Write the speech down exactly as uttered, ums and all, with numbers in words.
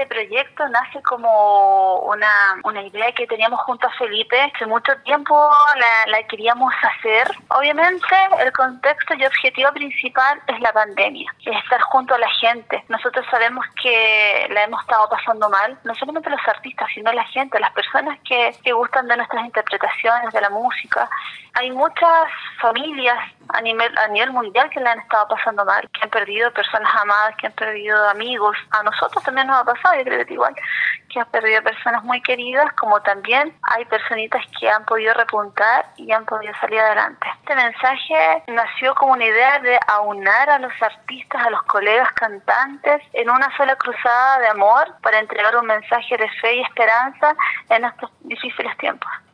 este proyecto nace como una, una idea que teníamos junto a Felipe. Hace mucho tiempo la, la queríamos hacer. Obviamente el contexto y objetivo principal es la pandemia, es estar junto a la gente. Nosotros sabemos que la hemos estado pasando mal, no solamente los artistas, sino la gente, las personas que, que gustan de nuestras interpretaciones, de la música. Hay muchas familias a nivel, a nivel mundial que la han estado pasando mal, que han perdido personas amadas, que han perdido amigos. A nosotros también nos ha pasado, yo creo que igual, que han perdido personas muy queridas, como también hay personitas que han podido repuntar y han podido salir adelante. Este mensaje nació como una idea de aunar a los artistas, a los colegas cantantes, en una sola cruzada de amor para entregar un mensaje de fe y esperanza en estos difíciles tiempos.